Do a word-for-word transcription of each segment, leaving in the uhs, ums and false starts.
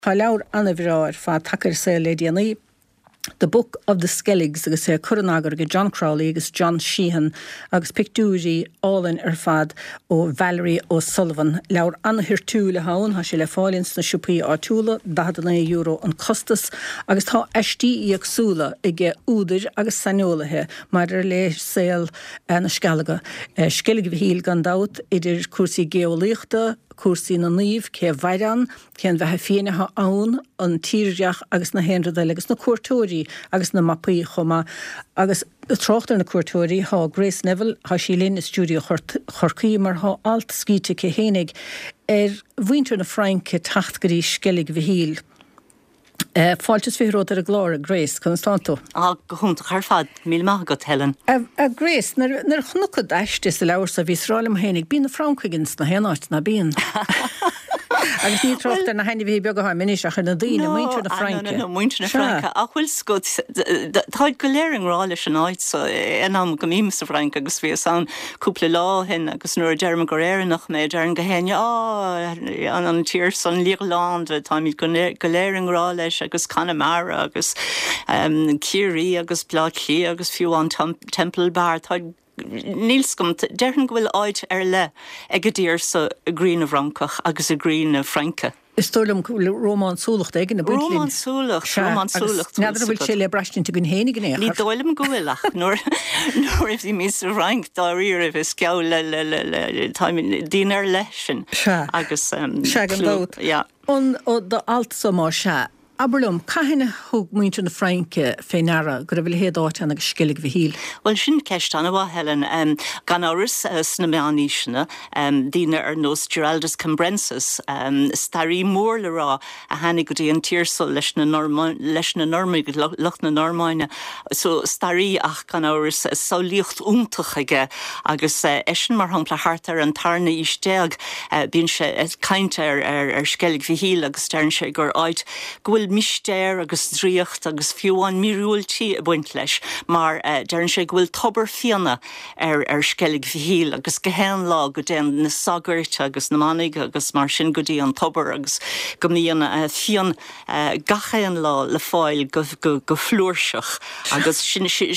Chaláir anabhráir fá takeir sé le déanaí The Book of the Skelligs agus sé chunagar go John Crowley agus John Sheehan agus pictúí álainn ar fad ó Valerie O'Sullivan. Leabhar anthir tú le hán ha sé le fáilins na siúpaí átúla dá euro an costas agus tá eistí agsúla ige úidir agus sanolaithe mar ar le saoil na scalaga. Skellig bhíl gan dát idir cuasaí geolaíochta, cuasaí na níomh, cé bhairan, cén bheithe féinethe ann an tíreach agus na henradail agus na cuairtóirí agus na mapaí chuma agus trochtar na cuairtóirí há Grace Neville há sí linn na stúdio chorcaí mar há alt scíte cé hénig ar bhaintear na Franke tachtgarí Skellig bhíl. Uh, Fáiltas fiúród ar a glóra, Grace, chun stántú. Á, go chunta char fad, míl maith go Helen. A, a Grace, nar, nar chnucad eistis a leabhar sa bhís rálim hénig, bín na Frankigins na hénáit na bín. Agus ní trochtar na haine bhí beag a miníseach ar na dtíine, muintear na Franke. No, no, no, muintear na Franke. A chfuil scud, táid go léiring rá leis an áit, so enam go mímas sa Franke, agus bhí san cúpla lá hin, agus nuair dearm go réirinach mé, dearm go héine, á, an an tír san Líorland, tá míid go léiring rá leis, agus Connemara, agus um, Curie, agus Blackley, agus fiú an Temple Bar, táid Níls gom, dearn go bhfuil áid ar le ag go dtír sa grín a Frankach agus a grín a Franke. Is tólam Rómán súlacht ag na buintlín. Rómán súlacht, Rómán súlacht. Nádra bhfuil sé le brastin te gon hénig in éach. Ní dóilm go bhfuilach, nor nor if the Miss Rank dá riir if is ceall le le le le time dínar leisin. Agus um Shagan dót. Ja. On o da alt sa má se. Aberlum, caithine thug muintear na Franke féinara go bhfuil héad áit agus Skellig bhíl. Well, sin ceist anna bh Helen, um, gan áras uh, sna meaníisina, um, dína ar nos Geraldus Cambrensis, um, starí mór le rá a hanig go dtí an tírsol leis na normaig, loch na normáine. So starí ach gan áras uh, saolíocht úmtach aige, agus uh, eisian mar hampla hart ar an tarna isteag, uh, bín se uh, caint ar, ar, ar Skellig bhíl agus stern sé gur áid, gohfuil mistéir agus dríocht agus fiúán míúiltí a buint leis, mar uh, dearan sé go bhfuil tobar fianna ar, ar Skellig bhíl agus go héan lá go déan na sagairt agus na manig agus mar sin go dtí an tobar agus go míon uh, fian uh, gachéan lá le fáil go, go, go flúirseach agus sin sin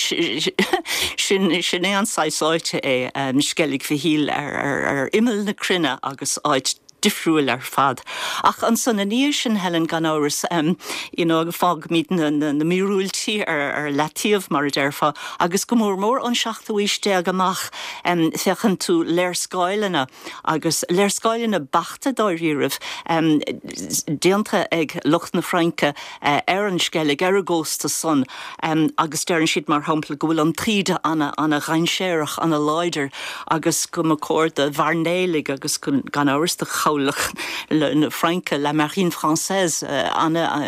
sin sin é an sáisáilte é um, Skellig bhíl ar, ar, ar imil na crinne agus áid difriúil ar fad. Ach an san na níos sin Helen gan áras, um, you know, fág míad na, na, na míúiltí ar, ar latíomh mar a derfa, agus go mór mór an seachta isteag amach um, fechan tú léir scoilena, agus léir scoilena bachta dáiríirih um, déanta ag Loch na Franke uh, ar an Skellig ar a gósta son, um, agus dearan siad mar hampla go bhfuil an tríde anna, anna reinséireach anna leidir, agus go mo córda bharnélig agus gan áras de chaw le Franke, la marine française, uh, Anna,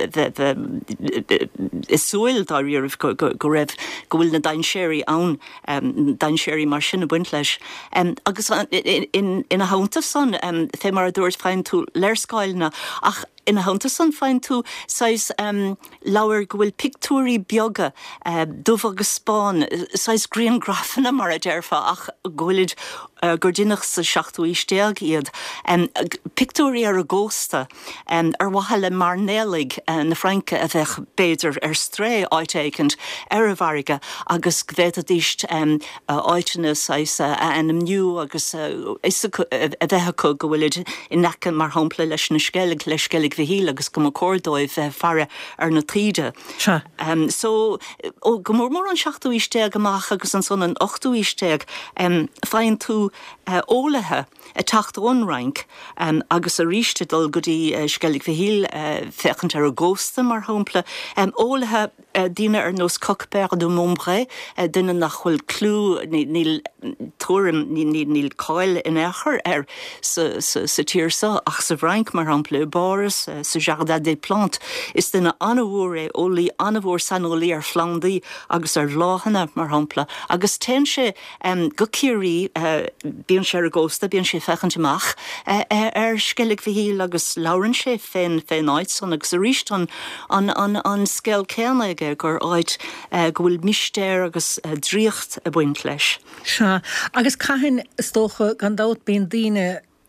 is súil dá riamh go raibh go bhfuil na dainséirí ann, um, dainséirí mar sin a buint leis. Um, agus in, in, in a haunta son, um, fé mar a dúirt féin tú léirscáilna, ach in a haunta son féin tú sais um, lawer go bhfuil pictúrí beaga uh, dubh agus Spáin, sais Green Grafana mar a derfa ach gohfuilid uh, gordinach sa seachtú isteag iad. Um, pictúrí ar a gósta um, ar wahala mar nélig uh, na Franke a bheith beidir ar stré áitéigent ar a bharige agus gvéad a díist um, uh, áitena sais uh, a enam nniu agus uh, is a bheitha go gohfuilid in nechan mar hampla leis na Skellig leis Skellig bhíl agus go cordóibh uh, fara ar na tríide. Sure. Um, so, ó go mór mór an seachtú isteag amach agus an son an ochtú isteag um, féin tú uh, ólathe a tachtón rank um, agus a ríiste dul go dtí uh, Skellig bhíl uh, fechant ar a gósta mar hampla um, ólathe uh, dína ar nos Cockpère du Montbray uh, duine nach chfuil clú níl túrim níl cáil in éair ar sa, sa, sa tíirsa ach sa rank mar hampla Boris uh, sa Jardin des Plantes is duine anmhór é ólí anmhór sanolí ar Flandaí agus ar láhanna mar hampla agus ten sé um, go Curie uh, bíon sé ar a gósta bíon sé fechant amach uh, ar Skellig bhíl agus laurann sé féin féin áid son agus a ríist an an an an scéal céanna aige gur áid uh, go bhfuil mistéir agus uh, dríocht a buint leis. Se agus caitheann is tócha gan dát bíon daoine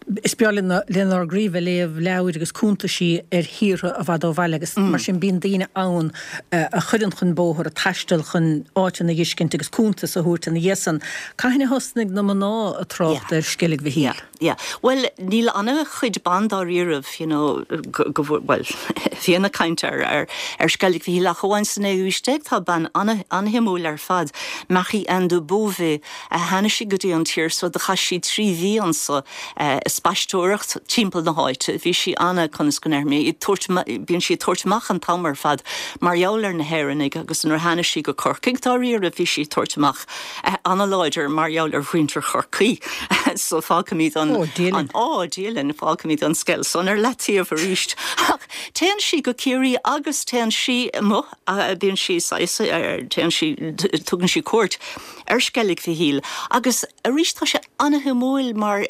is beal lenar gríomh léomh leabhar agus cúnta sí ar híre a bhd ó bhile agus mar sin bíon daine ann a chudann chun bóthir a taistil chun áitina na dhiiscint agus cúnta sa thuirta na dhéasan. Caithne hosnig na maná a trácht ar scilig bhí híl. Yeah, well, níl anna chuid bandar iarmh, you know, go well, fianna caintar ar ar scalig bhí híl a chuáin san é úisteag tá ban anna anhimúil ar fad machi an do bóve a hana si go dtí an tír so de cha si trí bhí an so spáistóireacht timppla na háite bhí si anna chunas gon ar mé bíonn si tuairteach an tamar fad mar jouler na hérannig agus an hana si go corcaig tá riar a bhí si tuairteach anna láidir mar jouler bhuiintear chorcaí so fáca míad an an á díalann fáca míad an scel son ar letíomh a ríist. Téan si go cíirí agus téan si mo a bíonn si téan si tugann si cuat ar scalig bhí híl agus a ríist tá sé anathe móil mar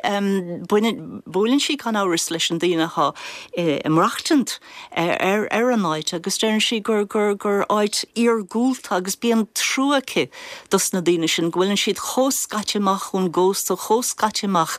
bólinn si gan áras leis an daoineá imreachtant ar ar an áit agus déann si gur gur gur áit ar gúilt agus bíon trúacha dus na daoine sin ghfuilinn siad chóscaiteach chun gósta chóscaiteach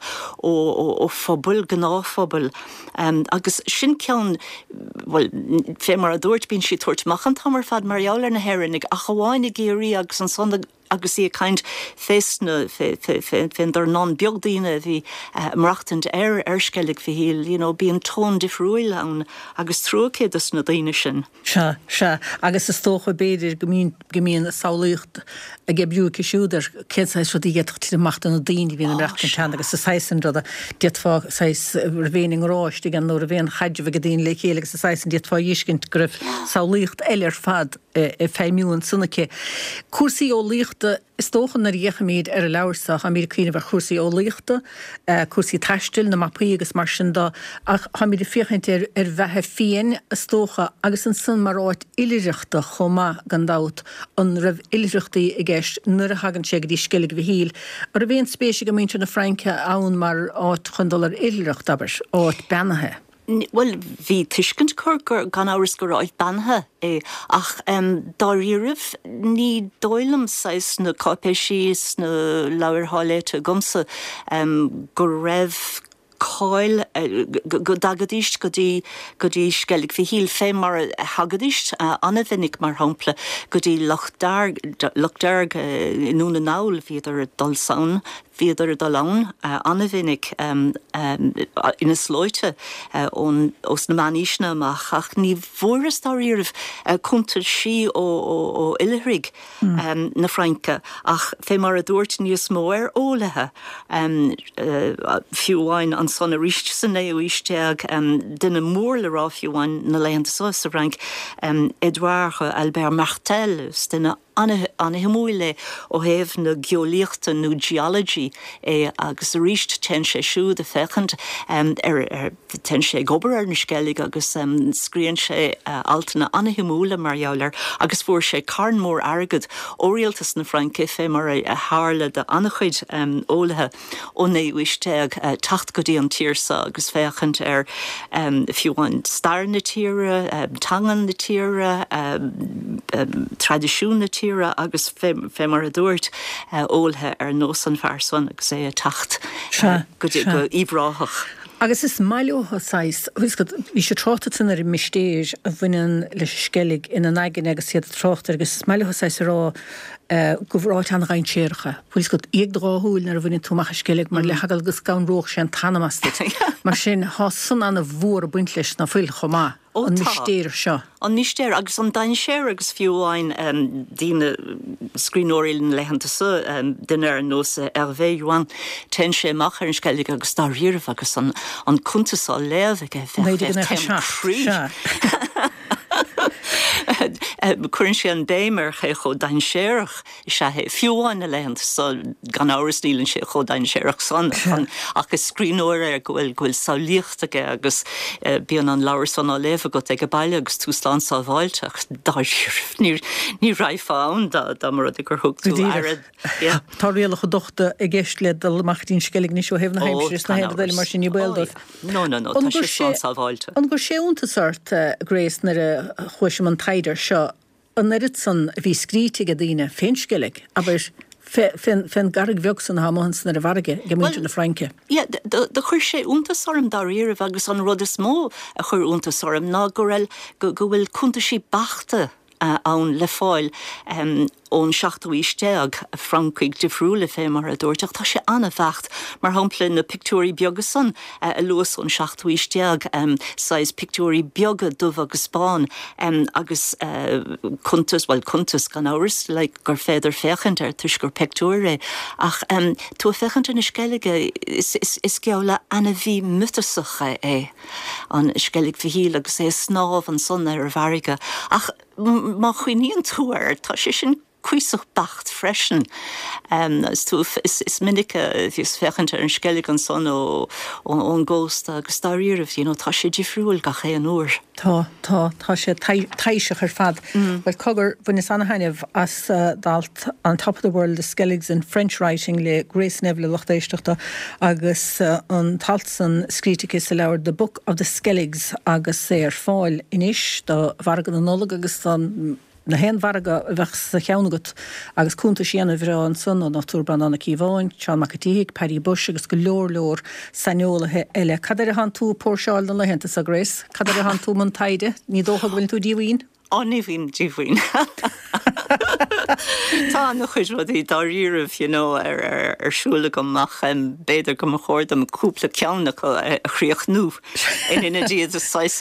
ó phobal gnáphobal agus sin ceann well fé mar a dúirt bíonn si tuairteach an tamar fad mar jouler na hérannig a chaháinnig géirí agus an sonda agus í a kaint féstne fin der non biogdíine hí marachtant ar arskellig fi híl, you know, bí an tón difrúil an agus trúcédas na daine sin. Se, se, agus is tócha béidir gomíon saolaíocht a gebú kisúder céá so dí géach tí machtan na daine hín marachtant tean agus sa seisan rada dietfá seis réning ráist gan nó a bhéon chaideh go dtíon le chéleg sa seisan dietfá díiscint gribh saolaíocht eilir fad e féimiún sunnaché. Cuasaí ó líochta is tóchan na réchaméid ar a leabharsach a mí cuioine bheith cuasaí ó líochta, cuasaí taistil na mapaí agus mar sin dá ach ha mí fichaint ar ar bheitthe féin is tócha agus an sun mar áit iliriachta chomá gan dát an raibh iliriachtaí i gceist nuair a hagann sé go dtí scilig bhí híl. Ar a bhéon spéise go mínte na Franca ann mar áit chundal ar iliriacht dabars áit benathe. Well, hí tuiscint cur gur gan áras gur áid banthe é ach um, dá riamh ní dóilm sais na cápéisís na leabhartháiléite gomsa um, gur raibh cáil go dagadíist go dtí go dtí scalig bhí híl fé mar hagadíist anna bhinnig mar hampla go dtí lochdarg núna náil bhíidir dul saon bhíidir dul ann anna bhinnig ina slóite ón os na maníisna amach ach ní bhóras dá riamh chuntar si ó ilithrig na Franca ach fé mar a dúirt níos mó ar ólathe fiúháin an son a ríist san é uisteag duine mór le rá fiúháin na léanta sa sa rank Edouard Albert Martel duine anna himúile ó héamh na geolíochta nó geology é agus ríist ten sé siúd a fechant ar ten sé gobar ar na scalig agus scríonn sé altainna anna himúile mar jouler agus fuair sé carn mór agad órialtas na Franca fé mar a hála de anna chuid ólathe ó é uisteag tacht go dtí an tíorsa agus féchant ar fiúháin star na tíre, tangan na tíre, tradiisiún na tíre agus fé mar a dúirt ólathe ar nós an fearson agus é a tacht go go íbráthach. Agus is maileótha sais, hí sé trátain ar mistéis a bhainean leis scalig ina aigen agus siad trátar agus is maileótha sais rá go bhráid an rain séircha. Bhuiils go ag dráthúil nar a bhainean túmach scalig mar le hagal gus gan róch sé an tanamasta. Mar sin há san anna bhór a buint leis na fuil chomá. An mistéir seo. An mistéir agus an dain séir agus fiúháin dína scríóiríil na leihananta sa duine ar nós ar bhéhúin ten sé mach ar an scalig agus dá riamh agus an cuntasá léamh ag frí. Cuireann sé an déimar ché cho dain séireach se fiúháin na leihananta sa gan áras nílann sé cho dain séireach san agus scríóir ar gohfuil gohfuil saolíochtaige agus bíon an leabhar san á léamh go ag go bailile agus túslán sa bháilteach ní raifáin dá mar a gur thugtú airad. Tá réalach go dochta a gceist le dalachtín scalig ní seo hefna heimsris na héad mar sin níbéildh. No, no, no, tá sé slán sa bháilte. An gur sé úntasart grééis nar a chuisiim an taidir seo an erit san bhí scríte a dtíine féinscalig, aber fin garrig bheogsan ha mohans na a bharige gemúinte na Franke. Ja, de chuir sé úntas orm daríir agus an rud is mó a chuir úntas orm ná goil go bhfuil cúntaisí bachta ann le fáil ón seachtú isteag Francaigh difriúla fé mar a dúirteach tá sé anna bheacht mar hampla na pictúí beaga san a luas ón seachtú isteag sais pictúí beaga dumh agus Spáin agus cuntas bhil cuntas gan áras le gur féidir fechant ar tuis gur pictúré ach tú fechant na sceige is geala anna bhí mutasacha é an sceig fihíí agus é snáb an son ar a bharige ach má chuoíonn túair tá sé sin cuisoch bacht freschen. Um, is, is, is minnig vís fechant ar an skellig an son ó an ghost agus daríirh, you know, tá sé difriúil ga ché an úr. Tá, tá, tá sé taiiseach ar fad. Mm. Well, cogur bun is anna haineh as uh, dalt on top of the world the skelligs in French writing le Grace Neville lochtéisteachta agus uh, an talsan scríticus a leir the Book of the Skelligs agus sé ar fáil inis do bhargan an nolag agus an na hen varga bheith sa cheannagat agus cúnta síana bhrá an son ó náttúr Brandanna Cíháin, Seán McAteague, Paddy Bush agus go leor leor saneolathe eile. Cadar a han tú póirseáil na lehénta sa Grace? Cadar a han tú man taide? Ní dócha bhfuil tú díomhaoin? Ó, ní bhín díomhaoin. Tá na chuid rudí daríirh, you know, ar ar arsúla gomach an béidir go chóir am cúpla ceannach a chríoch nú. In ina díad a sais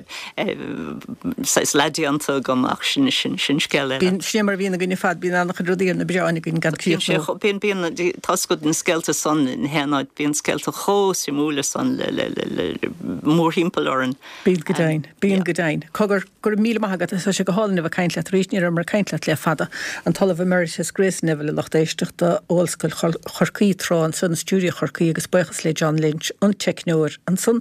ledianta gomach sin sin sin scéile. Bín siamar bhína gine fad bín annach rudíar na beáinnig gin gan críoch. Bín bín tascud an scelta son in henaid bín scelta chó sí múla son le le le mór himpeall oran. Bín godain, bín godain. Cogur gur míle maigad is sé go hálan a bheith caintleat rísníar mar caintleat le fada. An talamh Emeritus Grace Neville lochtéisteachta óilscoil chorcaí trán san stúdio chorcaí agus buchas le John Lynch an technúir an son